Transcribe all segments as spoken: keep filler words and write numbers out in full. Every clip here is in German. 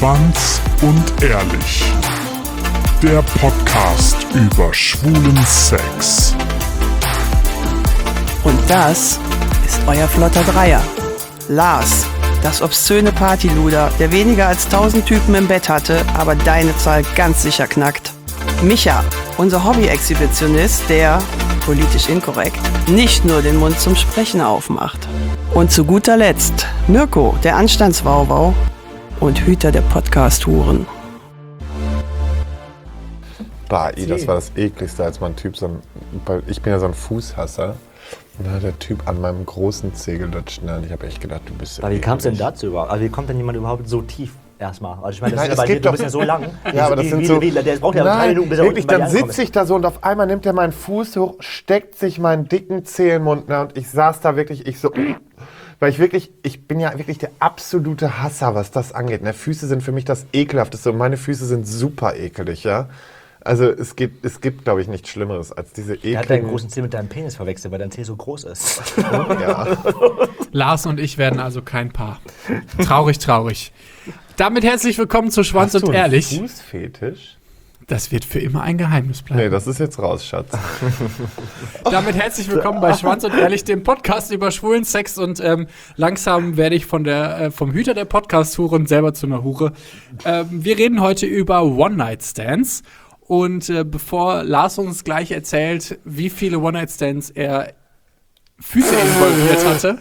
Schwanz und Ehrlich. Der Podcast über schwulen Sex. Und das ist euer flotter Dreier. Lars, das obszöne Partyluder, der weniger als tausend Typen im Bett hatte, aber deine Zahl ganz sicher knackt. Micha, unser Hobby-Exhibitionist, der, politisch inkorrekt, nicht nur den Mund zum Sprechen aufmacht. Und zu guter Letzt Mirko, der Anstandswauwau und Hüter der Podcast-Huren. Bah, ey, das war das ekligste, als mein Typ so ein, ich bin ja so ein Fußhasser. Und dann hat der Typ an meinem großen Zeh gelutscht. Ne? Und ich habe echt gedacht, du bist ja. Aber wie kam es denn dazu überhaupt? Also wie kommt denn jemand überhaupt so tief erstmal? Also ich meine, das Nein, ist ja bei dir, du doch, bist ja so lang. Ja, aber das wie, sind wie, so. Wie, der braucht ja Nein, drei Minuten, bis er wirklich, unten bei dann dir ankommt. sitze ich da so und auf einmal nimmt er meinen Fuß hoch, steckt sich meinen dicken Zeh in den Mund. Ne? Und ich saß da wirklich, ich so. Weil ich wirklich, ich bin ja wirklich der absolute Hasser, was das angeht. Ne? Füße sind für mich das Ekelhafteste und meine Füße sind super ekelig, ja. Also es gibt, es gibt, glaube ich, nichts Schlimmeres als diese ekligen... Er hat deinen großen Zeh mit deinem Penis verwechselt, weil dein Zeh so groß ist. Ja. Lars und ich werden also kein Paar. Traurig, traurig. Damit herzlich willkommen zu Schwanz Hast und du einen Ehrlich. Fußfetisch? Das wird für immer ein Geheimnis bleiben. Nee, das ist jetzt raus, Schatz. Damit herzlich willkommen bei Schwanz und Ehrlich, dem Podcast über schwulen Sex. Und ähm, langsam werde ich von der, äh, vom Hüter der Podcast-Huren selber zu einer Hure. Ähm, wir reden heute über One-Night-Stands. Und äh, bevor Lars uns gleich erzählt, wie viele One-Night-Stands er Füße involviert hatte.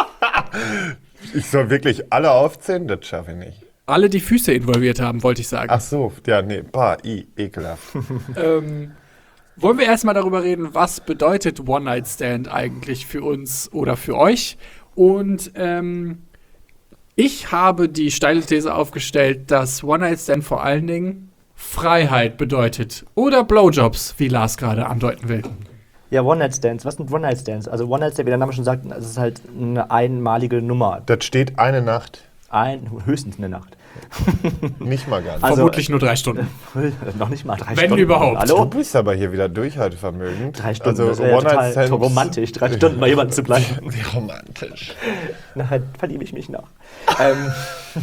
Ich soll wirklich alle aufzählen? Das schaffe ich nicht. Alle, die Füße involviert haben, wollte ich sagen. Ach so, ja, nee, bah, i, ekelhaft. ähm, wollen wir erstmal darüber reden, was bedeutet One-Night-Stand eigentlich für uns oder für euch? Und ähm, ich habe die steile These aufgestellt, dass One-Night-Stand vor allen Dingen Freiheit bedeutet. Oder Blowjobs, wie Lars gerade andeuten will. Ja, One-Night-Stands. Was sind One-Night-Stands? Also One-Night-Stand, wie der Name schon sagt, das ist halt eine einmalige Nummer. Das steht eine Nacht. Ein, höchstens eine Nacht. Nicht mal ganz. Also, Vermutlich nur drei Stunden. Noch nicht mal drei Wenn Stunden. überhaupt. Hallo? Du bist aber hier wieder durchhaltevermögend. Drei Stunden, also, das wäre ja total One-Night-Stands- romantisch, drei Stunden bei jemandem zu bleiben. Wie romantisch. Nachher verliebe ich mich noch. ähm,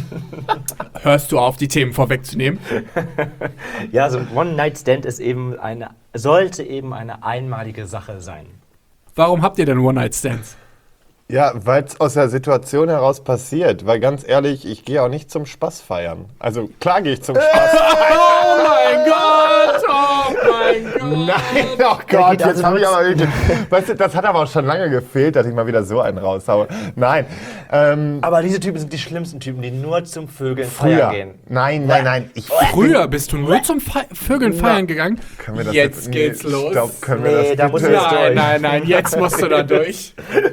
Hörst du auf, die Themen vorwegzunehmen? ja, also One-Night-Stand ist eben eine, sollte eben eine einmalige Sache sein. Warum habt ihr denn One-Night-Stands? Ja, weil es aus der Situation heraus passiert. Weil ganz ehrlich, ich gehe auch nicht zum Spaß feiern. Also klar gehe ich zum Spaß feiern. Oh mein Gott! Oh mein Gott! Nein, oh Gott, jetzt habe ich aber wirklich... Weißt du, das hat aber auch schon lange gefehlt, dass ich mal wieder so einen raushaue. Nein. Ähm, Aber diese Typen sind die schlimmsten Typen, die nur zum Vögeln früher. feiern gehen. Nein, nein, nein. Ich Früher bist du nur zum Fe Vögeln feiern gegangen. Können wir das Jetzt nee, geht's los. Stopp, können wir Nee, das da bitte? muss ich jetzt Nein, durch. nein, nein, jetzt musst du da durch.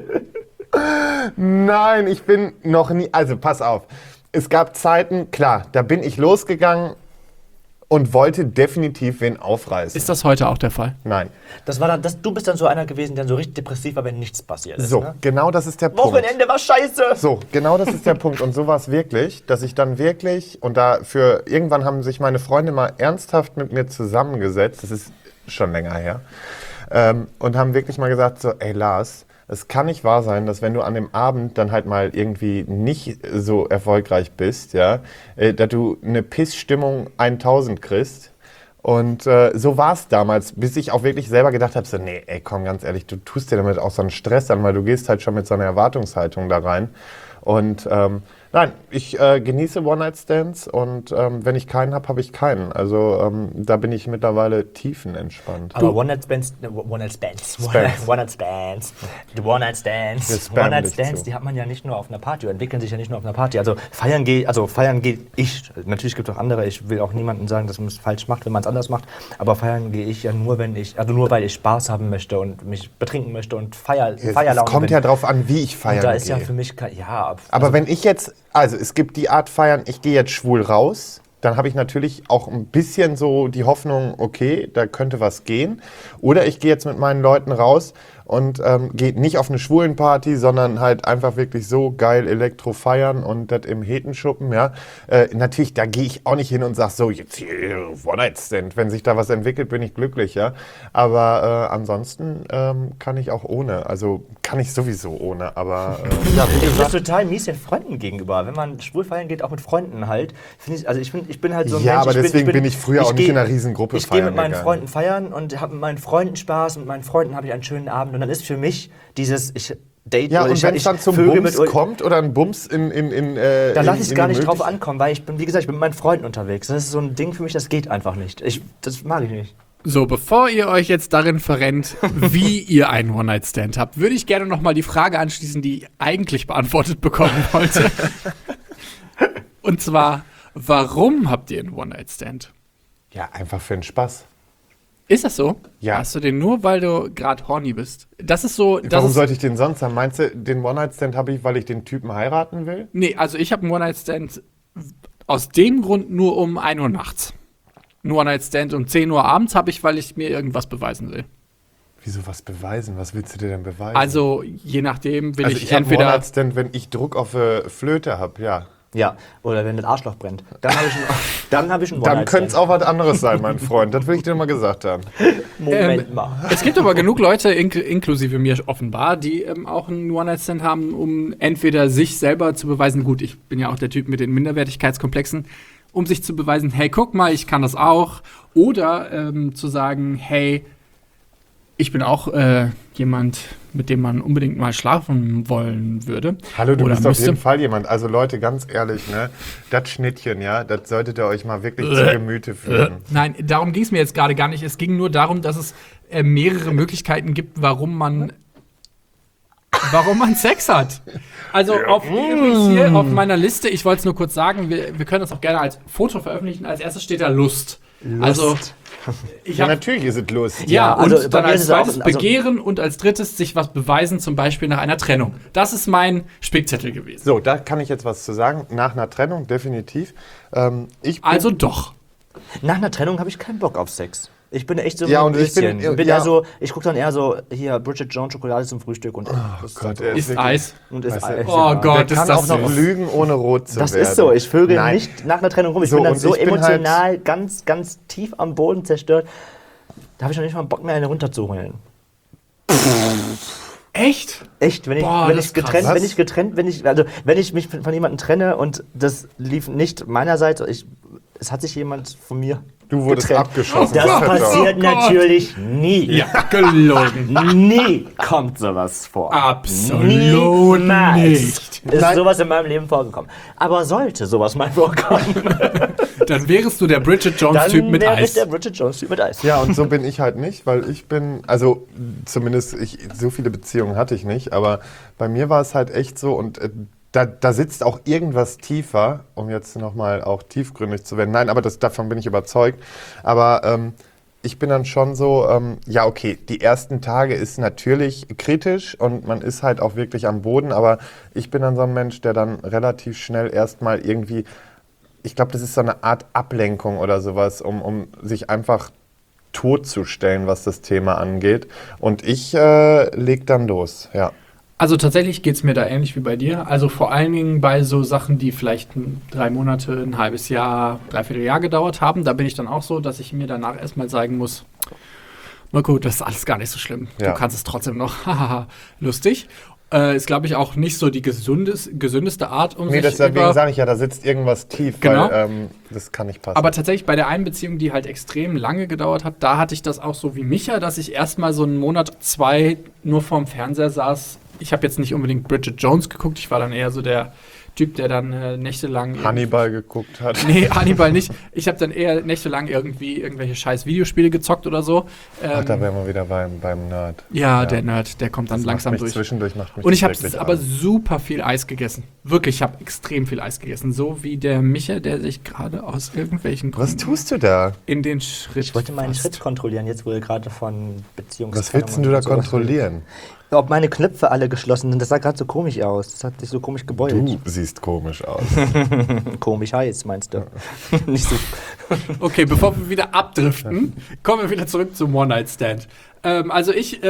Nein, ich bin noch nie... Also, pass auf. Es gab Zeiten, klar, da bin ich losgegangen und wollte definitiv wen aufreißen. Ist das heute auch der Fall? Nein. Das war dann, das, du bist dann so einer gewesen, der so richtig depressiv war, wenn nichts passiert ist. So, Ne? genau das ist der Punkt. Wochenende war scheiße! So, genau das ist der Punkt. Und so war es wirklich, dass ich dann wirklich, und dafür, irgendwann haben sich meine Freunde mal ernsthaft mit mir zusammengesetzt, das ist schon länger her, ähm, und haben wirklich mal gesagt so, ey Lars, es kann nicht wahr sein, dass wenn du an dem Abend dann halt mal irgendwie nicht so erfolgreich bist, ja, äh, dass du eine Pissstimmung tausend kriegst. Und äh, so war es damals, bis ich auch wirklich selber gedacht habe, so, nee, ey, komm, ganz ehrlich, du tust dir damit auch so einen Stress an, weil du gehst halt schon mit so einer Erwartungshaltung da rein. Und ähm, nein, ich äh, genieße One-Night-Stands und ähm, wenn ich keinen habe, habe ich keinen. Also ähm, da bin ich mittlerweile tiefenentspannt. Aber One-Night-Stands, ne, One-Night-Stands, One-Night-Stands, die Wir One-Night-Stands, spammen One-Night-Stands, dich zu. die hat man ja nicht nur auf einer Party, entwickeln sich ja nicht nur auf einer Party. Also feiern gehe, also feiern gehe ich, natürlich gibt es auch andere, ich will auch niemandem sagen, dass man es falsch macht, wenn man es anders macht, aber feiern gehe ich ja nur, wenn ich, also nur, weil ich Spaß haben möchte und mich betrinken möchte und Feier, Es, Feierlaune es kommt bin. ja drauf an, wie ich feiern Und da ist gehe. ja für mich, kein- ja. Aber also, wenn ich jetzt, also es gibt die Art feiern, ich gehe jetzt schwul raus, dann habe ich natürlich auch ein bisschen so die Hoffnung, okay, da könnte was gehen. Oder ich gehe jetzt mit meinen Leuten raus und ähm, geht nicht auf eine Schwulenparty, sondern halt einfach wirklich so geil Elektro feiern und das im Hetenschuppen, ja. Äh, natürlich, da gehe ich auch nicht hin und sage so, jetzt hier One-Night-Stand. Wenn sich da was entwickelt, bin ich glücklich, ja. Aber äh, ansonsten ähm, kann ich auch ohne, also kann ich sowieso ohne, aber äh, ja, wie Ich bin gesagt, total mies den Freunden gegenüber. Wenn man schwul feiern geht, auch mit Freunden halt. Find ich, also ich, find, ich bin halt so ein Ja, Mensch. aber ich bin, deswegen ich bin, bin ich früher auch nicht geh- in einer Riesengruppe Ich gehe mit feiern meinen gegangen. Freunden feiern und habe mit meinen Freunden Spaß. Mit meinen Freunden habe ich einen schönen Abend. Und dann ist für mich dieses ich Date ja, oder und ich, wenn ich es dann zum vögel Bums mit, kommt oder ein Bums in in in äh, dann lasse in- ich es in gar die nicht drauf Möglich- ankommen, weil ich bin, wie gesagt, ich bin mit meinen Freunden unterwegs. Das ist so ein Ding für mich, das geht einfach nicht. Ich, das mag ich nicht. So, bevor ihr euch jetzt darin verrennt, wie ihr einen One-Night-Stand habt, würde ich gerne noch mal die Frage anschließen, die ich eigentlich beantwortet bekommen wollte. Und zwar, warum habt ihr einen One-Night-Stand? Ja, einfach für den Spaß. Ist das so? Ja. Hast du den nur, weil du gerade horny bist? Das ist so. Das Warum ist, sollte ich den sonst haben? Meinst du, den One-Night-Stand habe ich, weil ich den Typen heiraten will? Nee, also ich habe einen One-Night-Stand aus dem Grund nur um ein Uhr nachts. Ein One-Night-Stand um zehn Uhr abends habe ich, weil ich mir irgendwas beweisen will. Wieso was beweisen? Was willst du dir denn beweisen? Also je nachdem will also ich, ich habe einen entweder. One-Night-Stand, wenn ich Druck auf äh, Flöte habe, ja. Ja, oder wenn das Arschloch brennt. Dann habe ich einen, dann hab ich einen Dann könnte es One-Night-Stand. auch was anderes sein, mein Freund. Das will ich dir mal gesagt haben. Moment Ähm, mal. Es gibt aber genug Leute, ink inklusive mir offenbar, die ähm, auch einen One-Night-Stand haben, um entweder sich selber zu beweisen, gut, ich bin ja auch der Typ mit den Minderwertigkeitskomplexen, um sich zu beweisen, hey, guck mal, ich kann das auch. Oder ähm, zu sagen, hey, ich bin auch äh, jemand, mit dem man unbedingt mal schlafen wollen würde. Hallo, du Oder bist auf müsste. jeden Fall jemand. Also Leute, ganz ehrlich, ne, das Schnittchen, ja, das solltet ihr euch mal wirklich zu Gemüte führen. Nein, darum ging es mir jetzt gerade gar nicht. Es ging nur darum, dass es äh, mehrere Möglichkeiten gibt, warum man warum man Sex hat. Also auf, übrigens hier auf meiner Liste, ich wollte es nur kurz sagen, wir, wir können das auch gerne als Foto veröffentlichen. Als erstes steht da Lust. Also ich Ja, habe natürlich ist es lustig. ja, Ja, also und bei dann mir als ist es auch- zweites also- Begehren und als drittes sich was beweisen, zum Beispiel nach einer Trennung. Das ist mein Spickzettel gewesen. So, da kann ich jetzt was zu sagen. Nach einer Trennung, definitiv. Ähm, ich bin, Also doch. Nach einer Trennung habe ich keinen Bock auf Sex. Ich bin echt so Ja, ein und ich bin- bisschen. bin ja. eher so, ich gucke dann eher so, hier, Bridget Jones Schokolade zum Frühstück und das ist Gott, so. er Ist wirklich- Eis. Und ist Weißt du, Eis, Oh ja. Gott, Der ist kann das auch noch süß. lügen, ohne rot zu Das werden. ist so, ich vögel Nein. nicht nach einer Trennung rum. Ich So, bin dann und so ich bin emotional ganz, ganz tief am Boden zerstört. Da habe ich noch nicht mal Bock mehr, eine runterzuholen. Echt? Echt, wenn ich, Boah, wenn das ich ist krass. getrennt, Was? wenn ich getrennt, wenn ich, also wenn ich mich von jemandem trenne und das lief nicht meinerseits, ich, es hat sich jemand von mir Du wurdest getrennt. abgeschossen. Das Gott. passiert Oh Gott. natürlich nie. Ja, gelogen. Nie kommt sowas vor. Absolut Niemals nicht. ist Nein. sowas in meinem Leben vorgekommen. Aber sollte sowas mal vorkommen, Dann wärst du der Bridget dann Jones-Typ mit wäre ich Eis. der Bridget Jones-Typ mit Eis. Ja, und so bin ich halt nicht, weil ich bin, also zumindest ich, so viele Beziehungen hatte ich nicht, aber bei mir war es halt echt so und äh, da, da sitzt auch irgendwas tiefer, um jetzt nochmal auch tiefgründig zu werden. Nein, aber das, davon bin ich überzeugt. Aber ähm, ich bin dann schon so, ähm, ja okay, die ersten Tage ist natürlich kritisch und man ist halt auch wirklich am Boden, aber ich bin dann so ein Mensch, der dann relativ schnell erstmal irgendwie, ich glaube, das ist so eine Art Ablenkung oder sowas, um, um sich einfach totzustellen, was das Thema angeht. Und ich äh, leg dann los, ja. Also tatsächlich geht es mir da ähnlich wie bei dir. Also vor allen Dingen bei so Sachen, die vielleicht ein, drei Monate, ein halbes Jahr, dreiviertel Jahr gedauert haben. Da bin ich dann auch so, dass ich mir danach erstmal sagen muss, na gut, das ist alles gar nicht so schlimm. Ja. Du kannst es trotzdem noch. Hahaha, lustig. Äh, ist, glaube ich, auch nicht so die gesundes, gesündeste Art, um Nee, sich deswegen über... sage ich ja, da sitzt irgendwas tief, Genau. weil ähm, das kann nicht passen. Aber tatsächlich bei der einen Beziehung, die halt extrem lange gedauert hat, da hatte ich das auch so wie Micha, dass ich erstmal so einen Monat, zwei nur vorm Fernseher saß. Ich habe jetzt nicht unbedingt Bridget Jones geguckt, ich war dann eher so der Typ, der dann äh, nächtelang... Hannibal geguckt hat. Nee, Hannibal nicht. Ich habe dann eher nächtelang irgendwie irgendwelche scheiß Videospiele gezockt oder so. Ähm, Ach, da wären wir wieder beim, beim Nerd. ja, der Nerd, der kommt dann Das langsam macht mich durch. Zwischendurch macht mich Und ich das habe wirklich aber an. super viel Eis gegessen. Wirklich, ich habe extrem viel Eis gegessen. So wie der Micha, der sich gerade aus irgendwelchen Was Gründen tust du da? in den Schritt Ich wollte meinen fasst. Schritt kontrollieren, jetzt wo ihr gerade von Beziehungs Was willst denn du da kontrollieren? Ob meine Knöpfe alle geschlossen sind, das sah gerade so komisch aus. Das hat sich so komisch gebeult. Du siehst komisch aus. Komisch heiß, meinst du? Nicht so. Okay, bevor wir wieder abdriften, kommen wir wieder zurück zum One-Night-Stand. Ähm, also ich äh,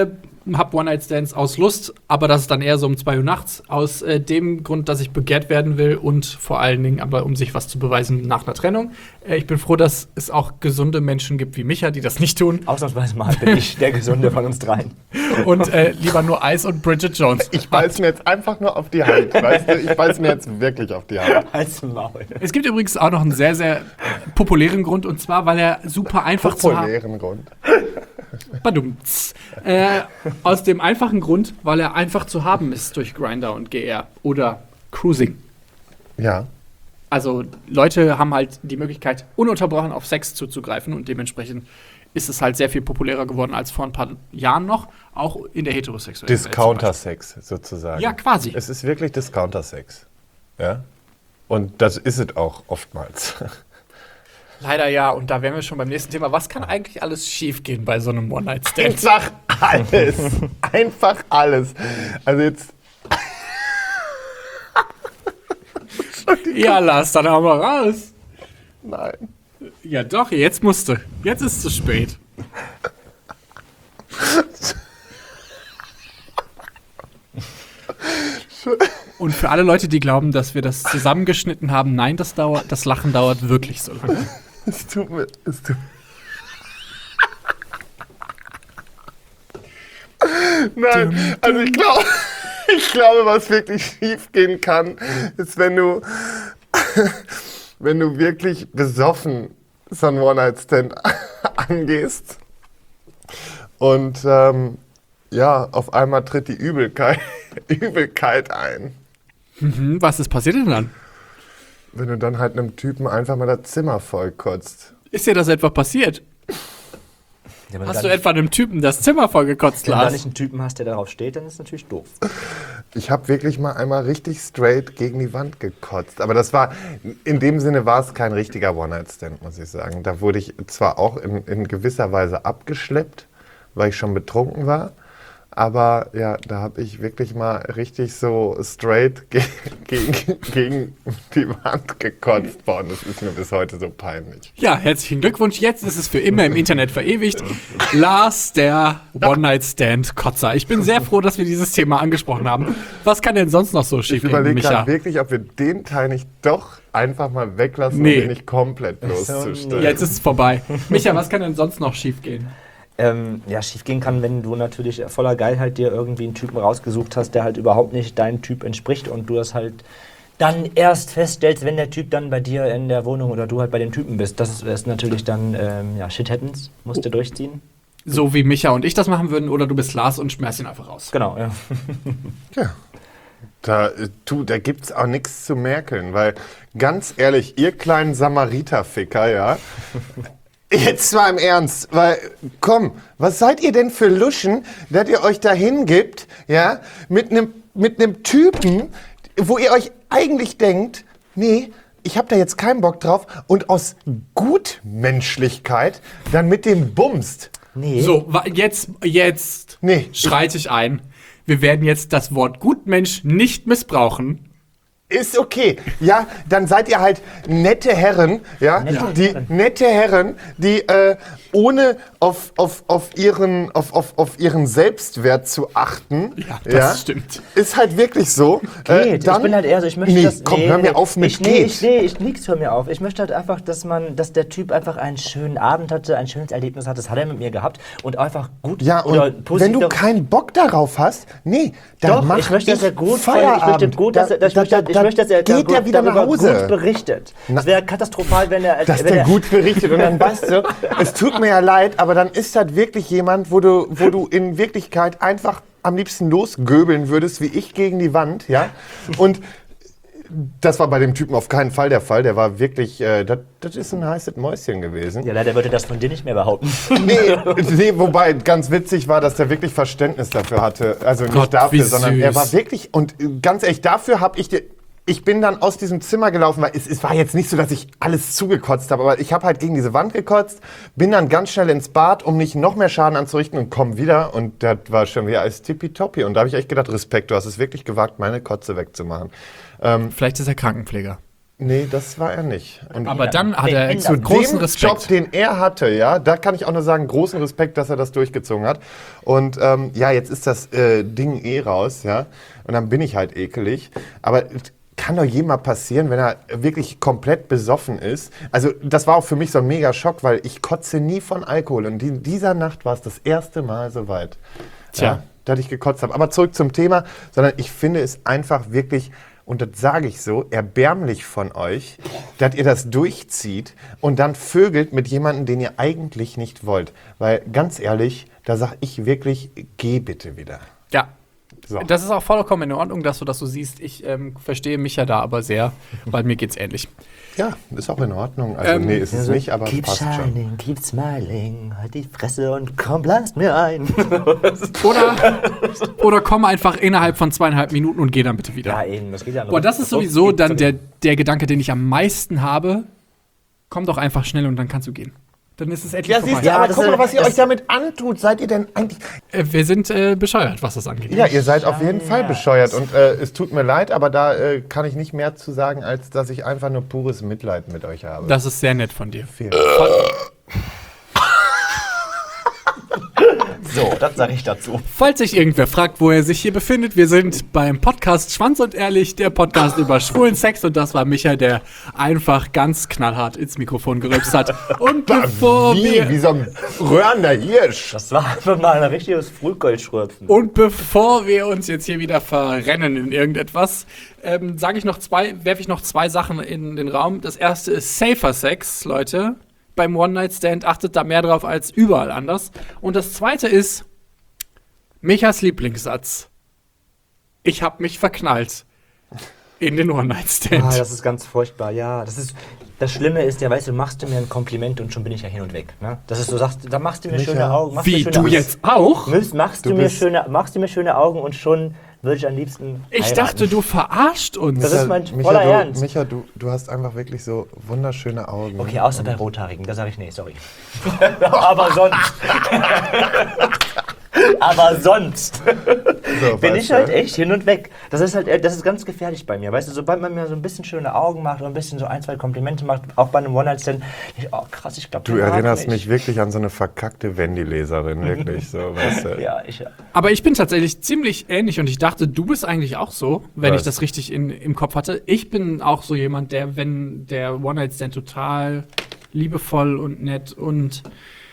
habe One-Night-Stands aus Lust, aber das ist dann eher so um zwei Uhr nachts. Aus äh, dem Grund, dass ich begehrt werden will und vor allen Dingen aber, um sich was zu beweisen nach einer Trennung. Äh, ich bin froh, dass es auch gesunde Menschen gibt wie Micha, die das nicht tun. Ausnahmsweise mal bin ich der Gesunde von uns dreien. Und äh, lieber nur Eis und Bridget Jones. Ich beiß mir jetzt einfach nur auf die Hand, weißt du? Ich beiß mir jetzt wirklich auf die Hand. Als Maul. Es gibt übrigens auch noch einen sehr, sehr populären Grund, und zwar, weil er super einfach zu haben Populären Grund. Badumts. Äh, aus dem einfachen Grund, weil er einfach zu haben ist durch Grindr und G R oder Cruising. Ja. Also Leute haben halt die Möglichkeit, ununterbrochen auf Sex zuzugreifen und dementsprechend ist es halt sehr viel populärer geworden als vor ein paar Jahren noch, auch in der heterosexuellen Welt zum Discounter-Sex sozusagen. Ja, quasi. Es ist wirklich Discounter-Sex. Ja. Und das ist es auch oftmals. Leider ja, und da wären wir schon beim nächsten Thema. Was kann eigentlich alles schiefgehen bei so einem One-Night-Stand? Einfach alles. Einfach alles. Also jetzt. Ja, Lars, dann haben wir raus. Nein. Ja doch, jetzt musste. Jetzt ist es zu spät. Und für alle Leute, die glauben, dass wir das zusammengeschnitten haben, nein, das dauert, das Lachen dauert wirklich so lange. Es tut mir. Es tut Nein, also ich glaube, ich glaube, was wirklich schief gehen kann, ist, wenn du, wenn du wirklich besoffen so einen One-Night-Stand angehst und ähm, ja, auf einmal tritt die Übelkeit, Übelkeit ein. Mhm, was ist passiert denn dann? Wenn du dann halt einem Typen einfach mal das Zimmer voll kotzt. Ist dir das etwa passiert? Ja, wenn Hast du du dann- etwa einem Typen das Zimmer vollgekotzt, Wenn du da Lars? nicht einen Typen hast, der darauf steht, dann ist es natürlich doof. Ich habe wirklich mal einmal richtig straight gegen die Wand gekotzt. Aber das war, in dem Sinne war es kein richtiger One-Night-Stand, muss ich sagen. Da wurde ich zwar auch in, in gewisser Weise abgeschleppt, weil ich schon betrunken war. Aber ja, da habe ich wirklich mal richtig so straight ge gegen, gegen die Wand gekotzt. Boah, das ist mir bis heute so peinlich. Ja, herzlichen Glückwunsch. Jetzt ist es für immer im Internet verewigt. Lars, der One-Night-Stand-Kotzer. Ich bin sehr froh, dass wir dieses Thema angesprochen haben. Was kann denn sonst noch so Ich schief gehen, überlege Micha? gerade wirklich, ob wir den Teil nicht doch einfach mal weglassen, Nee. um den nicht komplett bloßzustellen. Jetzt ist es vorbei. Micha, was kann denn sonst noch schief gehen? Ähm, ja, schief gehen kann, wenn du natürlich voller Geilheit dir irgendwie einen Typen rausgesucht hast, der halt überhaupt nicht deinem Typ entspricht und du das halt dann erst feststellst, wenn der Typ dann bei dir in der Wohnung oder du halt bei dem Typen bist. Das ist, ist natürlich dann, ähm, ja, shit happens, musst du durchziehen. So wie Micha und ich das machen würden, oder du bist Lars und schmeißt ihn einfach raus. Genau, ja. Ja. Da, äh, tu, da gibt's auch nichts zu merkeln, weil ganz ehrlich, ihr kleinen Samariterficker, ja, jetzt mal im Ernst, weil, komm, was seid ihr denn für Luschen, dass ihr euch da hingibt, ja, mit einem mit einem Typen, wo ihr euch eigentlich denkt, nee, ich hab da jetzt keinen Bock drauf und aus Gutmenschlichkeit dann mit dem bumst. Nee. So, wa- jetzt, jetzt Nee. schreite ich ein. Wir werden jetzt das Wort Gutmensch nicht missbrauchen. Ist okay. Ja, dann seid ihr halt nette Herren, ja, Nette die Herren. nette Herren, die äh, ohne auf, auf, auf, ihren, auf, auf, auf ihren Selbstwert zu achten, Ja, das stimmt. ist halt wirklich so. Geht. ich bin halt eher so, ich möchte nee, das... komm, hör mir auf mit ich, nee, geht. ich, nee, ich, nix, hör mir auf. Ich möchte halt einfach, dass man, dass der Typ einfach einen schönen Abend hatte, ein schönes Erlebnis hatte, das hat er mit mir gehabt und einfach gut Ja, oder und positiv wenn du dar- keinen Bock darauf hast, nee, dann Doch, mach ich möchte, dass er gut, Feierabend. ich möchte gut, dass er, dass ich Da- möchte, da- ich da möchte, dass er geht da er gut, wieder nach darüber Hause. gut berichtet. Es wäre katastrophal, wenn er, Dass wenn der er gut berichtet und dann weißt du, es tut mir ja leid, aber dann ist das wirklich jemand, wo du, wo du in Wirklichkeit einfach am liebsten losgöbeln würdest, wie ich gegen die Wand, ja. Und das war bei dem Typen auf keinen Fall der Fall. Der war wirklich, äh, das, das ist ein heißes Mäuschen gewesen. Ja, leider würde das von dir nicht mehr behaupten. Nee, nee, wobei ganz witzig war, dass der wirklich Verständnis dafür hatte. Also nicht Gott, wie dafür, sondern er süß. war wirklich, und äh, ganz ehrlich, dafür habe ich dir. Ich bin dann aus diesem Zimmer gelaufen, weil es, es war jetzt nicht so, dass ich alles zugekotzt habe, aber ich habe halt gegen diese Wand gekotzt, bin dann ganz schnell ins Bad, um nicht noch mehr Schaden anzurichten und komm wieder und das war schon wieder alles tippitoppi. Und da habe ich echt gedacht, Respekt, du hast es wirklich gewagt, meine Kotze wegzumachen. Vielleicht ist er Krankenpfleger. Nee, das war er nicht. Und Aber dann hat er Zu großen dem Respekt. Job, den er hatte, ja, da kann ich auch nur sagen, großen Respekt, dass er das durchgezogen hat. Und ähm, ja, jetzt ist das äh, Ding eh raus, ja. Und dann bin ich halt ekelig. Aber kann doch jedem mal passieren, wenn er wirklich komplett besoffen ist. Also das war auch für mich so ein mega Schock, weil ich kotze nie von Alkohol. Und in dieser Nacht war es das erste Mal soweit, Tja. ja, dass ich gekotzt habe. Aber zurück zum Thema, sondern ich finde es einfach wirklich, und das sage ich so, erbärmlich von euch, dass ihr das durchzieht und dann vögelt mit jemandem, den ihr eigentlich nicht wollt. Weil ganz ehrlich, da sage ich wirklich, geh bitte wieder. Ja. So. Das ist auch vollkommen in Ordnung, dass du das so siehst. Ich ähm, verstehe mich ja da aber sehr, weil mir geht's ähnlich. Ja, ist auch in Ordnung. Also Ähm, nee, ist es nicht, aber keep passt schon. shining, keep smiling, halt die Fresse und komm, blast mir ein. Oder, oder komm einfach innerhalb von zweieinhalb Minuten und geh dann bitte wieder. Ja, eben, das geht ja Boah, das ist sowieso dann der, der Gedanke, den ich am meisten habe. Komm doch einfach schnell und dann kannst du gehen. Dann ist es endlich Ja, vorbei. siehst du, Ja, aber das guck ist- mal, was ihr das- euch damit antut. Seid ihr denn eigentlich... Äh, Wir sind äh, bescheuert, was das angeht. Ja, ihr seid auf jeden Fall ja. bescheuert. Und äh, es tut mir leid, aber da äh, kann ich nicht mehr zu sagen, als dass ich einfach nur pures Mitleid mit euch habe. Das ist sehr nett von dir. Vielen So, das sage ich dazu. Falls sich irgendwer fragt, wo er sich hier befindet, wir sind beim Podcast Schwanz und Ehrlich, der Podcast über schwulen Sex. Und das war Micha, der einfach ganz knallhart ins Mikrofon gerülpst hat. Und bevor Wie, wir... wie so ein röhrender Hirsch. Das war einfach mal ein richtiges Frühgoldschröpfen. Und bevor wir uns jetzt hier wieder verrennen in irgendetwas, ähm, sage ich noch zwei, werfe ich noch zwei Sachen in den Raum. Das erste ist Safer Sex, Leute. Beim One-Night-Stand achtet da mehr drauf als überall anders. Und das zweite ist Michas Lieblingssatz. Ich hab mich verknallt in den One-Night-Stand. Ah, das ist ganz furchtbar, ja. Das ist, das Schlimme ist ja, weißt du, machst du mir ein Kompliment und schon bin ich ja hin und weg. Ne? Das ist so, sagst, da machst du mir Micha, schöne Augen. Machst mir Wie, schöne du Augen. jetzt auch? Machst, machst, du Du mir bist- schöne, machst du mir schöne Augen und schon würde ich am liebsten Ich heiraten. dachte, du verarscht uns. Das ist mein Micha, voller du, Ernst. Micha, du, du hast einfach wirklich so wunderschöne Augen. Okay, außer bei Rothaarigen, da sage ich nee, sorry. Aber sonst. Aber sonst So, bin weißt ich du? halt echt hin und weg. Das ist halt, äh, das ist ganz gefährlich bei mir. Weißt du, sobald man mir so ein bisschen schöne Augen macht oder ein bisschen so ein, zwei Komplimente macht, auch bei einem One-Night-Stand, ich, oh krass, ich glaube, Du erinnerst mich wirklich an so eine verkackte Wendy-Leserin, wirklich so, weißt du? Ja, ich. Aber ich bin tatsächlich ziemlich ähnlich und ich dachte, du bist eigentlich auch so, wenn Was? ich das richtig in, im Kopf hatte. Ich bin auch so jemand, der, wenn der One-Night-Stand total liebevoll und nett und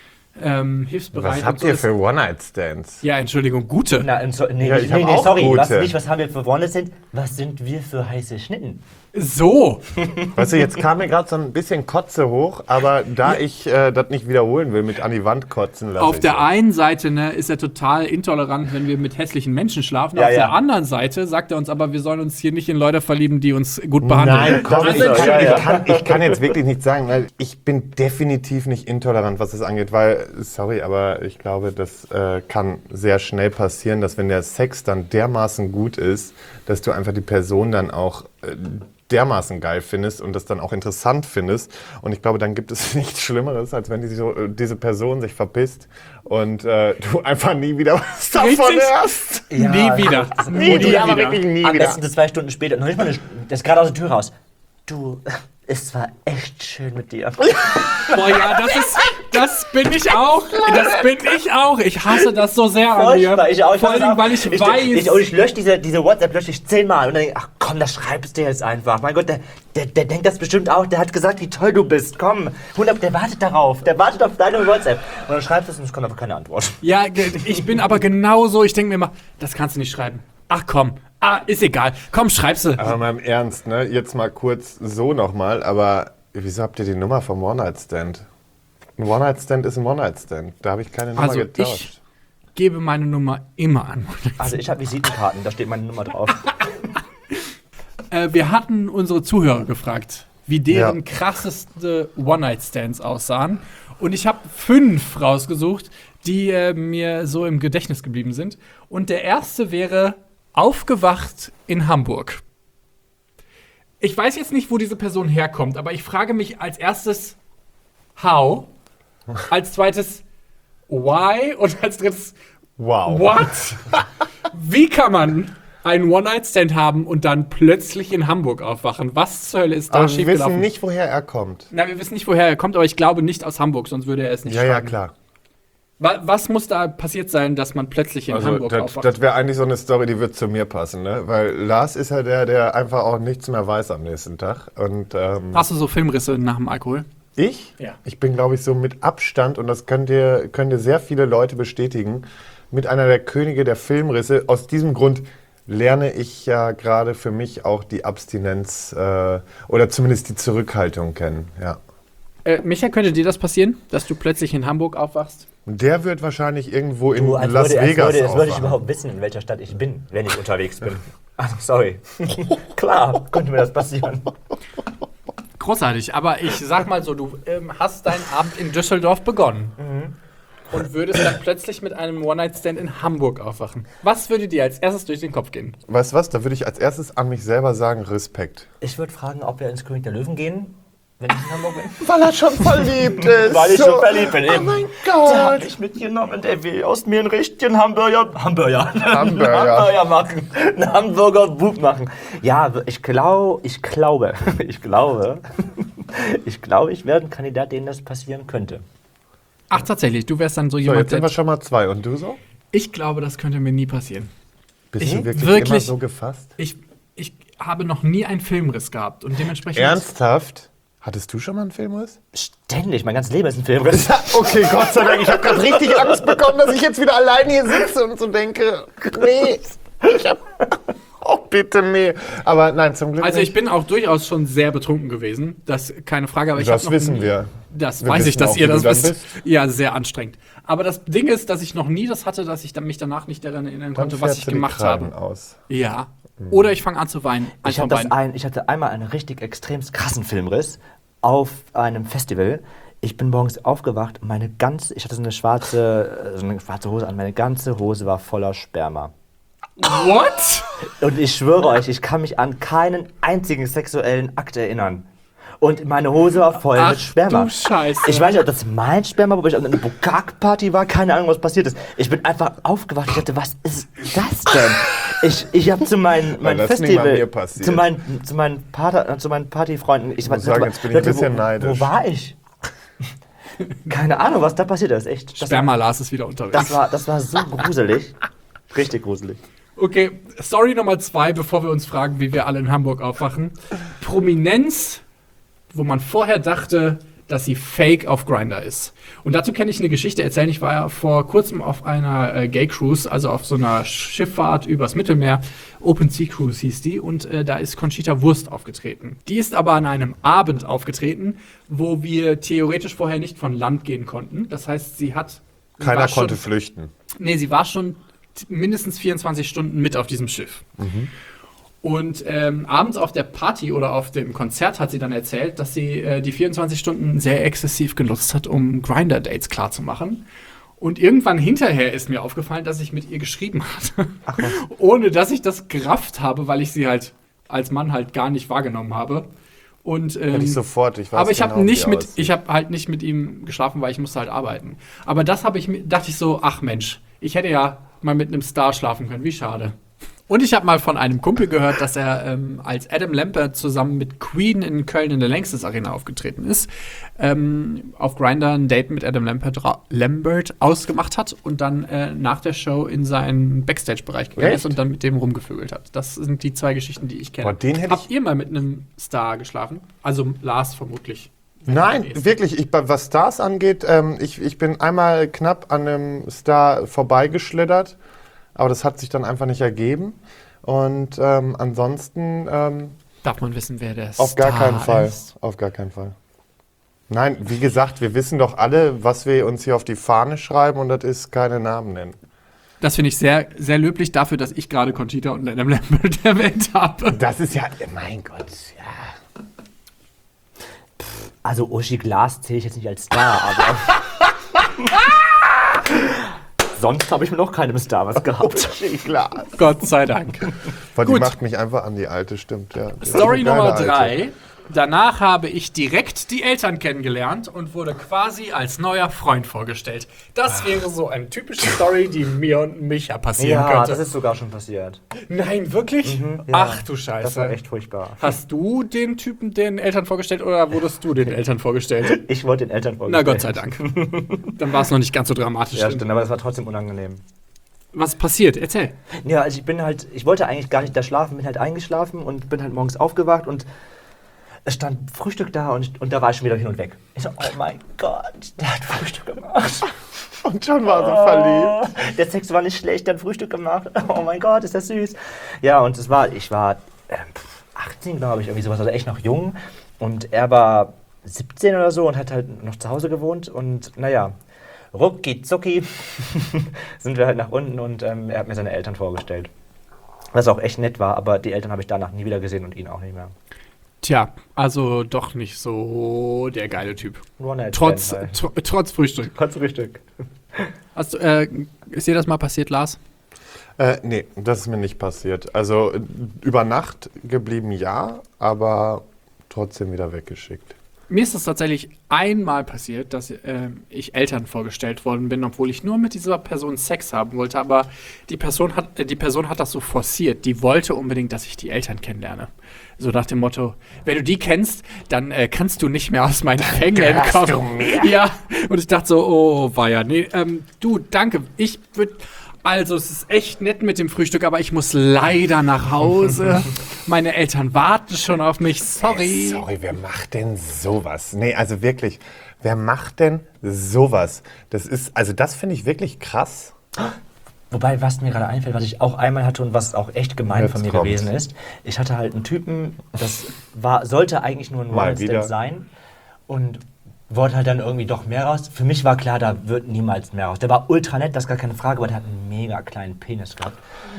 ähm, hilfsbereit Was habt und so ihr ist. für One-Night-Stands? Ja, Entschuldigung, gute. Na, so, nee, Ja, nee, ich hab nee, auch sorry, was, gute. nicht, was haben wir für One-Night-Stand? Was sind wir für heiße Schnitten? So. Weißt du, jetzt kam mir gerade so ein bisschen Kotze hoch, aber da ich äh, das nicht wiederholen will, mit an die Wand kotzen lassen. Auf der einen Seite ne, ist er total intolerant, wenn wir mit hässlichen Menschen schlafen. Ja, Auf ja. der anderen Seite sagt er uns aber, wir sollen uns hier nicht in Leute verlieben, die uns gut behandeln. Nein, komm, Das ich ist so, kann, ja, ja. ich, kann, ich kann jetzt wirklich nicht sagen, weil ich bin definitiv nicht intolerant, was das angeht, weil, sorry, aber ich glaube, das äh, kann sehr schnell passieren, dass wenn der Sex dann dermaßen gut ist, dass du einfach die Person dann auch äh, dermaßen geil findest und das dann auch interessant findest. Und ich glaube, dann gibt es nichts Schlimmeres, als wenn die so, äh, diese Person sich verpisst und äh, du einfach nie wieder was davon Richtig? hörst. Nie wieder. Nie, Nie wieder, aber wieder. wirklich nie Am wieder. besten zwei Stunden später, noch nicht mal eine, das ist gerade aus der Tür raus. Du, es war echt schön mit dir. Boah, ja, das ist, das bin ich auch. Das bin ich auch. Ich hasse das so sehr an mir. Furchtbar, ich auch. Ich Vor weiß allem, auch. weil ich, ich weiß. Ich, und ich lösche diese, diese WhatsApp lösche ich zehnmal und dann denke ich, ach komm, das schreibst du jetzt einfach. Mein Gott, der, der, der denkt das bestimmt auch. Der hat gesagt, wie toll du bist. Komm, hundert, der wartet darauf. Der wartet auf deine WhatsApp. Und dann schreibst du es und es kommt einfach keine Antwort. ja, ge- ich bin aber genauso. Ich denke mir immer, das kannst du nicht schreiben. Ach komm, ah, ist egal. Komm, schreib's sie. Aber mal im Ernst, ne? Jetzt mal kurz so nochmal, aber wieso habt ihr die Nummer vom One-Night-Stand? Ein One-Night-Stand ist ein One-Night-Stand. Da habe ich keine Nummer Also getauscht. ich gebe meine Nummer immer an. Also ich habe Visitenkarten, da steht meine Nummer drauf. Äh, wir hatten unsere Zuhörer gefragt, wie deren Ja. krasseste One-Night-Stands aussahen. Und ich habe fünf rausgesucht, die äh, mir so im Gedächtnis geblieben sind. Und der erste wäre aufgewacht in Hamburg. Ich weiß jetzt nicht, wo diese Person herkommt, aber ich frage mich als erstes, how? Als zweites, why? Und als drittes, Wow. what? Wie kann man einen One-Night-Stand haben und dann plötzlich in Hamburg aufwachen. Was zur Hölle ist da Aber wir schiefgelaufen? wissen nicht, woher er kommt. Na, wir wissen nicht, woher er kommt, aber ich glaube nicht aus Hamburg, sonst würde er es nicht Ja, ja, schreiben. klar. Wa- Was muss da passiert sein, dass man plötzlich in Also Hamburg das, aufwacht? das wäre eigentlich so eine Story, die wird zu mir passen, ne? Weil Lars ist ja der, der einfach auch nichts mehr weiß am nächsten Tag. Und ähm, Hast du so Filmrisse nach dem Alkohol? ich? Ja. Ich bin, glaube ich, so mit Abstand, und das könnt ihr, könnt ihr sehr viele Leute bestätigen, mit einer der Könige der Filmrisse. Aus diesem Grund lerne ich ja gerade für mich auch die Abstinenz äh, oder zumindest die Zurückhaltung kennen. Ja. Äh, Micha, könnte dir das passieren, dass du plötzlich in Hamburg aufwachst? Und der wird wahrscheinlich irgendwo in Du, als Las würde, als Vegas würde, als würde ich aufwachen. überhaupt wissen, in welcher Stadt ich bin, wenn ich unterwegs bin. Also, sorry. Klar, könnte mir das passieren. Großartig, aber ich sag mal so, du ähm, hast deinen Abend in Düsseldorf begonnen und würdest dann plötzlich mit einem One-Night-Stand in Hamburg aufwachen. Was würde dir als erstes durch den Kopf gehen? Weißt du was, da würde ich als erstes an mich selber sagen, Respekt. Ich würde fragen, ob wir ins König der Löwen gehen, wenn ich in Hamburg bin. Weil er schon verliebt ist. Weil ich So. schon verliebt bin. Oh Eben. mein Der hat Gott. mich mitgenommen, der will aus mir einen richtigen Hamburger, Hamburger, Hamburger. Hamburger machen, einen Hamburger Bub machen. Ja, ich glaube, ich glaube, ich glaube, ich glaube, ich wäre ein Kandidat, dem das passieren könnte. Ach, tatsächlich, du wärst dann so So, jemand, jetzt sind wir der... schon mal zwei. Und du so? Ich glaube, das könnte mir nie passieren. Bist Ich- du wirklich, wirklich- immer so gefasst? Ich, ich habe noch nie einen Filmriss gehabt und dementsprechend... Ernsthaft? Hattest du schon mal einen Filmriss? Ständig, mein ganzes Leben ist ein Filmriss. Okay, Gott sei Dank. Ich habe gerade richtig Angst bekommen, dass ich jetzt wieder allein hier sitze und so denke, nee, ich hab... Oh, bitte, nee. Aber nein, zum Glück Also nicht. ich bin auch durchaus schon sehr betrunken gewesen, das keine Frage, aber ich Das habe noch wissen nie, wir. Das Wir weiß ich, wissen dass auch, ihr wie das du dann wisst. bist. Ja, sehr anstrengend. Aber das Ding ist, dass ich noch nie das hatte, dass ich dann mich danach nicht daran erinnern Dann konnte, was fährst ich du die gemacht Kragen habe. aus. Ja. Oder ich fange an zu weinen. Eins Ich, hab von das beiden. ein, ich hatte einmal einen richtig extrem krassen Filmriss auf einem Festival. Ich bin morgens aufgewacht und meine ganze, ich hatte so eine schwarze, so eine schwarze Hose an, meine ganze Hose war voller Sperma. What? Und ich schwöre euch, ich kann mich an keinen einzigen sexuellen Akt erinnern. Und meine Hose war voll Ach mit Sperma. du Scheiße. Ich weiß nicht, ob das mein Sperma war, ob ich auf einer Bukak-Party war, keine Ahnung, was passiert ist. Ich bin einfach aufgewacht, ich dachte, was ist das denn? Ich, ich habe zu meinen, meinen das ist nicht mal Festival, mir passiert. zu meinen, zu meinen, Pater, zu meinen Partyfreunden, ich muss sagen, jetzt bin ich ein bisschen wo, neidisch. Wo war ich? Keine Ahnung, was da passiert ist, echt. Das, Sperma Lars ist wieder unterwegs. das, war, das war so gruselig. Richtig gruselig. Okay, Story Nummer zwei, bevor wir uns fragen, wie wir alle in Hamburg aufwachen. Prominenz, wo man vorher dachte, dass sie fake auf Grindr ist. Und dazu kann ich eine Geschichte erzählen. Ich war ja vor kurzem auf einer äh, Gay Cruise, also auf so einer Schifffahrt übers Mittelmeer. Open Sea Cruise hieß die. Und äh, da ist Conchita Wurst aufgetreten. Die ist aber an einem Abend aufgetreten, wo wir theoretisch vorher nicht von Land gehen konnten. Das heißt, sie hat... sie Keiner war schon- konnte flüchten. Nee, sie war schon t- mindestens vierundzwanzig Stunden mit auf diesem Schiff. Und ähm, abends auf der Party oder auf dem Konzert hat sie dann erzählt, dass sie äh, die vierundzwanzig Stunden sehr exzessiv genutzt hat, um Grindr-Dates klarzumachen. Und irgendwann hinterher ist mir aufgefallen, dass ich mit ihr geschrieben hatte. Ohne dass ich das gerafft habe, weil ich sie halt als Mann halt gar nicht wahrgenommen habe. Und, ähm, Hätte ich sofort, ich weiß aber ich genau, habe wie nicht die mit, aussieht. ich habe halt nicht mit ihm geschlafen, weil ich musste halt arbeiten. Aber das habe ich, mir- dachte ich so, ach Mensch, ich hätte ja mal mit einem Star schlafen können, wie schade. Und ich habe mal von einem Kumpel gehört, dass er ähm, als Adam Lambert zusammen mit Queen in Köln in der Längstes Arena aufgetreten ist, ähm, auf Grindr ein Date mit Adam Lambert, ra- Lambert ausgemacht hat und dann äh, nach der Show in seinen Backstage-Bereich gegangen Echt? ist und dann mit dem rumgevögelt hat. Das sind die zwei Geschichten, die ich kenne. Boah, den hätte Habt ich- ihr mal mit einem Star geschlafen? Also Lars vermutlich. Nein, Nächsten. wirklich. Ich, was Stars angeht, ähm, ich, ich bin einmal knapp an einem Star vorbeigeschlittert, aber das hat sich dann einfach nicht ergeben. Und ähm, ansonsten ähm, Darf man wissen, wer der auf gar Star keinen Fall. ist? Auf gar keinen Fall. Nein, wie gesagt, wir wissen doch alle, was wir uns hier auf die Fahne schreiben, und das ist keine Namen nennen. Das finde ich sehr, sehr löblich dafür, dass ich gerade Conchita und Adam Lambert erwähnt habe. Das ist ja, mein Gott, ja. Also Uschi Glas zähle ich jetzt nicht als Star, aber... Sonst habe ich mit noch keinem Star was gehabt. Klar. Gott sei Dank. Weil die Gut. macht mich einfach an, die alte, stimmt, ja. Die Story ist eine Nummer geile drei. Alte. Danach habe ich direkt die Eltern kennengelernt und wurde quasi als neuer Freund vorgestellt. Das wäre so eine typische Story, die mir und Micha passieren Ja, könnte. das ist sogar schon passiert. Nein, wirklich? Mhm, ja. Ach du Scheiße. Das war echt furchtbar. Hast du den Typen den Eltern vorgestellt oder wurdest du den Eltern vorgestellt? Ich wollte den Eltern Na vorgestellt. Gott sei Dank. Dann war es noch nicht ganz so dramatisch. Ja, stimmt, aber es war trotzdem unangenehm. Was passiert? Erzähl. Ja, also ich bin halt, ich wollte eigentlich gar nicht da schlafen, bin halt eingeschlafen und bin halt morgens aufgewacht und es stand Frühstück da und, und da war ich schon wieder hin und weg. Ich so, oh mein Gott, der hat Frühstück gemacht. Und schon war sie verliebt. Oh, der Sex war nicht schlecht, der hat Frühstück gemacht. Oh mein Gott, ist das süß. Ja, und es war, ich war ähm, achtzehn, glaube ich, irgendwie sowas, also echt noch jung. Und er war siebzehn oder so und hat halt noch zu Hause gewohnt. Und naja, rucki zucki sind wir halt nach unten und ähm, er hat mir seine Eltern vorgestellt. Was auch echt nett war, aber die Eltern habe ich danach nie wieder gesehen und ihn auch nicht mehr. Tja, also doch nicht so der geile Typ. One-Night-Stand Trotz, halt. tr trotz Frühstück. Trotz Frühstück. Hast du, äh, ist dir das mal passiert, Lars? Äh, nee, das ist mir nicht passiert. Also äh, über Nacht geblieben, ja, aber trotzdem wieder weggeschickt. Mir ist es tatsächlich einmal passiert, dass äh, ich Eltern vorgestellt worden bin, obwohl ich nur mit dieser Person Sex haben wollte. Aber die Person hat, äh, die Person hat das so forciert. Die wollte unbedingt, dass ich die Eltern kennenlerne. So nach dem Motto, wenn du die kennst, dann äh, kannst du nicht mehr aus meinen Fängen kommen. Ja, und ich dachte so, oh, war ja, nee, ähm, du, danke. Ich würde, also es ist echt nett mit dem Frühstück, aber ich muss leider nach Hause. Meine Eltern warten schon auf mich, sorry. Sorry, wer macht denn sowas? Nee, also wirklich, wer macht denn sowas? Das ist, also das finde ich wirklich krass. Wobei, was mir gerade einfällt, was ich auch einmal hatte und was auch echt gemein Jetzt von mir kommt's. gewesen ist, ich hatte halt einen Typen, das war, sollte eigentlich nur ein Mal One-Night-Stand wieder. sein und wollte halt dann irgendwie doch mehr raus. Für mich war klar, da wird niemals mehr raus. Der war ultra nett, das ist gar keine Frage, aber der hat einen mega kleinen Penis gehabt.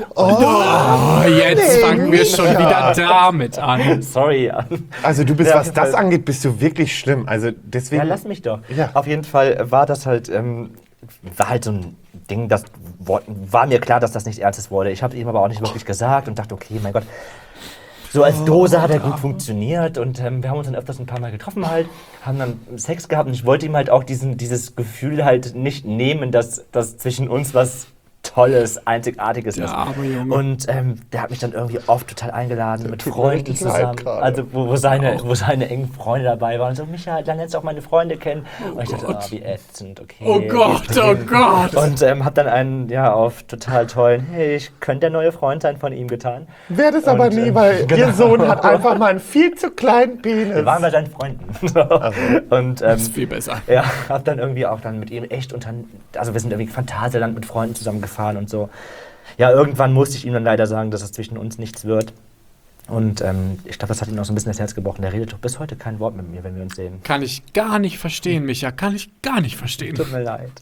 Oh, jetzt fangen wir schon wieder damit an. Sorry. Also du bist, Ja, auf was jeden das Fall. angeht, bist du wirklich schlimm. Also deswegen. Ja, lass mich doch. Ja. Auf jeden Fall war das halt, ähm, war halt so ein Ding, das wo- war mir klar, dass das nicht Ernstes wurde. Ich habe ihm aber auch nicht wirklich gesagt und dachte, okay, mein Gott. So als Dose hat er gut funktioniert und ähm, wir haben uns dann öfters ein paar Mal getroffen halt, haben dann Sex gehabt und ich wollte ihm halt auch diesen, dieses Gefühl halt nicht nehmen, dass, dass zwischen uns was Tolles, Einzigartiges Der ist. arme Junge. Und ähm, der hat mich dann irgendwie oft total eingeladen mit tut mir Freunden richtig leid zusammen, gerade. also wo, wo, seine, wo seine engen Freunde dabei waren. Und so, Micha, dann lernst du auch meine Freunde kennen. und ich dachte, Gott. ah, wie ätzend, okay. Oh Gott, oh Gott. Und ähm, hab dann einen, ja, auf total tollen, hey, ich könnte der neue Freund sein von ihm getan. Werd es aber Und, nie, ähm, weil genau. ihr Sohn hat einfach mal einen viel zu kleinen Penis. Wir waren bei seinen Freunden. Und ähm, Das ist viel besser. ja, hab dann irgendwie auch dann mit ihm echt unter, also wir sind irgendwie Phantasialand mit Freunden zusammengefahren und so. Ja, irgendwann musste ich ihm dann leider sagen, dass es zwischen uns nichts wird. Und ähm, ich glaube, das hat ihm auch so ein bisschen das Herz gebrochen. Der redet doch bis heute kein Wort mit mir, wenn wir uns sehen. Kann ich gar nicht verstehen, Micha. Kann ich gar nicht verstehen. Tut mir leid.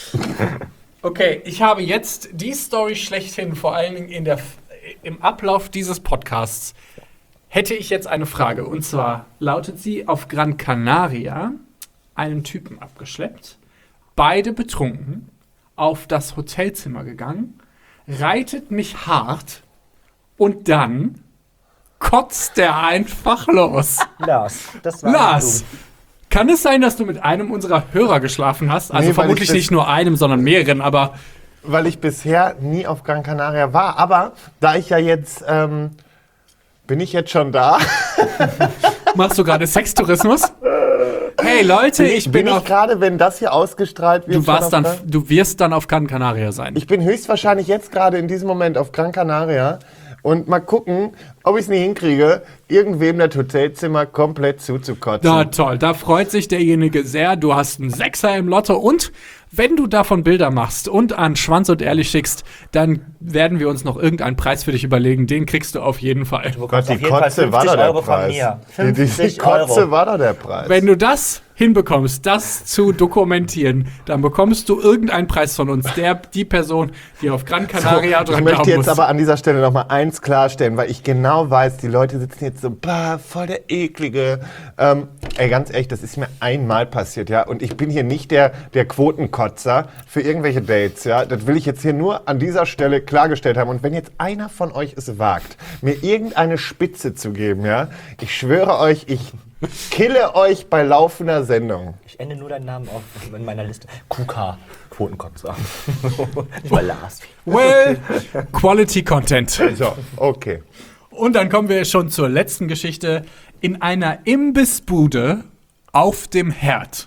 Okay, ich habe jetzt die Story schlechthin, vor allen Dingen in der, im Ablauf dieses Podcasts, hätte ich jetzt eine Frage. Und zwar lautet sie: Auf Gran Canaria einen Typen abgeschleppt, beide betrunken, auf das Hotelzimmer gegangen, reitet mich hart und dann kotzt der einfach los. Lars, das war Lars, du. kann es sein, dass du mit einem unserer Hörer geschlafen hast? Also Nee, weil vermutlich ich das- nicht nur einem, sondern mehreren, aber Weil ich bisher nie auf Gran Canaria war. Aber da ich ja jetzt, ähm, bin ich jetzt schon da? machst du gerade Sextourismus? Hey Leute, ich bin, bin ich auf... gerade, wenn das hier ausgestrahlt wird. Du, warst schon dann, auf Gran- du wirst dann auf Gran Canaria sein. Ich bin höchstwahrscheinlich jetzt gerade in diesem Moment auf Gran Canaria und mal gucken, ob ich es nicht hinkriege, irgendwem das Hotelzimmer komplett zuzukotzen. Na toll, da freut sich derjenige sehr. Du hast einen Sechser im Lotto und wenn du davon Bilder machst und an Schwanz und Ehrlich schickst, dann werden wir uns noch irgendeinen Preis für dich überlegen. Den kriegst du auf jeden Fall. Du Gott, bekommst die auf jeden Fall Kotze war fünfzig doch der Euro von Preis. mir. Die, die fünfzig Kotze Euro. war doch der Preis. Wenn du das hinbekommst, das zu dokumentieren, dann bekommst du irgendeinen Preis von uns. Der, die Person, die auf Gran Canaria So, dran ich möchte glauben jetzt muss. aber an dieser Stelle noch mal eins klarstellen, weil ich genau weiß, die Leute sitzen jetzt so, bah, voll der eklige. Ähm, ey, ganz ehrlich, das ist mir einmal passiert, ja. Und ich bin hier nicht der, der Quotenkotzer für irgendwelche Dates, ja. Das will ich jetzt hier nur an dieser Stelle klargestellt haben. Und wenn jetzt einer von euch es wagt, mir irgendeine Spitze zu geben, ja, ich schwöre euch, ich kille euch bei laufender Sendung. Ich ende nur deinen Namen auf in meiner Liste. Q K, Quotenkotzer. Ich war Lars. Well, Quality Content. So, okay. Und dann kommen wir schon zur letzten Geschichte. In einer Imbissbude auf dem Herd.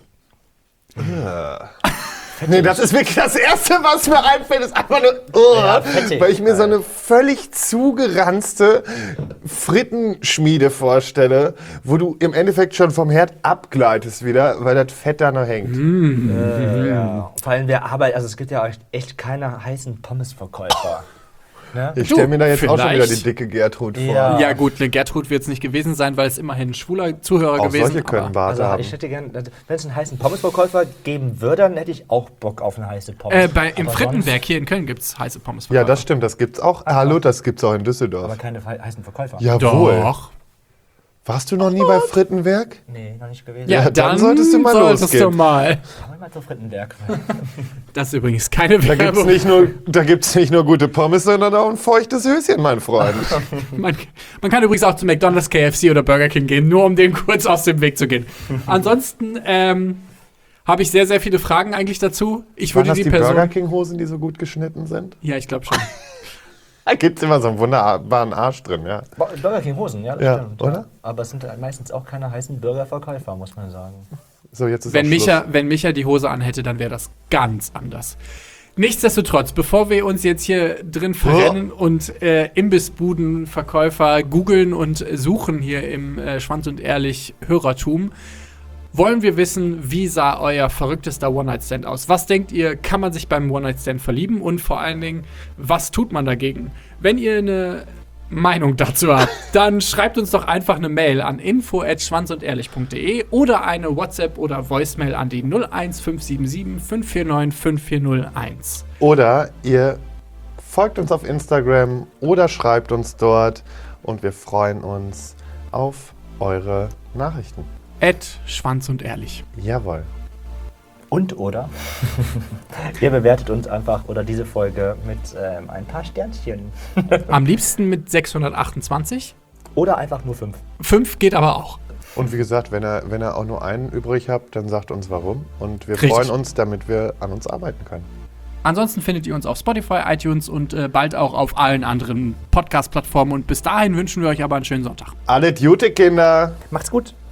Nee, das ist wirklich das Erste, was mir einfällt, ist einfach nur, oh, Ja, fettig. weil ich mir so eine völlig zugeranzte Frittenschmiede vorstelle, wo du im Endeffekt schon vom Herd abgleitest wieder, weil das Fett da noch hängt. Äh, ja. Vor allem, wer arbeitet, also es gibt ja echt- echt keine heißen Pommesverkäufer. Ne? Ich stelle mir da jetzt auch schon wieder vielleicht- die dicke Gertrud vor. Ja. Ja gut, eine Gertrud wird es nicht gewesen sein, weil es immerhin ein schwuler Zuhörer Auch gewesen solche können aber- Bart Also haben. ich hätte gern, wenn es einen heißen Pommesverkäufer geben würde, dann hätte ich auch Bock auf eine heiße Pommes. Äh, bei, Im Aber Frittenwerk hier in Köln gibt es heiße Pommes. Ja, das stimmt, das gibt's auch. Hallo, das gibt's auch in sonst- Aber Düsseldorf. keine fe- heißen Verkäufer. Jawohl. Doch. Warst du noch nie bei Frittenwerk? Nee, noch nicht gewesen. Ja, Ja, dann, dann solltest du mal solltest losgehen. du mal. Komm mal zur Frittenberg. Das ist übrigens keine Da gibt's Werbung. nicht nur, da gibt's nicht nur gute Pommes, sondern auch ein feuchtes Höschen, mein Freund. Man, man kann übrigens auch zu McDonald's, K F C oder Burger King gehen, nur um dem kurz aus dem Weg zu gehen. Ansonsten ähm, habe ich sehr, sehr viele Fragen eigentlich dazu. Ich Waren würde das die die Person... Burger King Hosen, die so gut geschnitten sind? Ja, ich glaube schon. Da gibt's immer so einen wunderbaren Arsch drin, ja. Bo- Burger King Hosen, ja, das Ja, stimmt. oder? Aber es sind halt meistens auch keine heißen Burgerverkäufer, muss man sagen. So, jetzt ist Wenn auch Micha, Schluss. wenn Micha die Hose anhätte, dann wäre das ganz anders. Nichtsdestotrotz, bevor wir uns jetzt hier drin verrennen und äh, Imbissbudenverkäufer googeln und suchen hier im äh, Schwanz und Ehrlich Hörertum, wollen wir wissen, wie sah euer verrücktester One-Night-Stand aus? Was denkt ihr, kann man sich beim One-Night-Stand verlieben? Und vor allen Dingen, was tut man dagegen? Wenn ihr eine Meinung dazu habt, dann schreibt uns doch einfach eine Mail an info at schwanzundehrlich punkt de oder eine WhatsApp oder Voicemail an die null eins fünf sieben sieben fünf vier neun fünf vier null eins. Oder ihr folgt uns auf Instagram oder schreibt uns dort und wir freuen uns auf eure Nachrichten. At Schwanz und Ehrlich. Jawohl. Und oder ihr bewertet uns einfach oder diese Folge mit ähm, ein paar Sternchen. Am liebsten mit sechshundertachtundzwanzig. Oder einfach nur fünf. Fünf geht aber auch. Und wie gesagt, wenn ihr, wenn ihr auch nur einen übrig habt, dann sagt uns warum. Und wir Richtig. freuen uns, damit wir an uns arbeiten können. Ansonsten findet ihr uns auf Spotify, iTunes und äh, bald auch auf allen anderen Podcast-Plattformen. Und bis dahin wünschen wir euch aber einen schönen Sonntag. Alle Gute, Kinder! Macht's gut.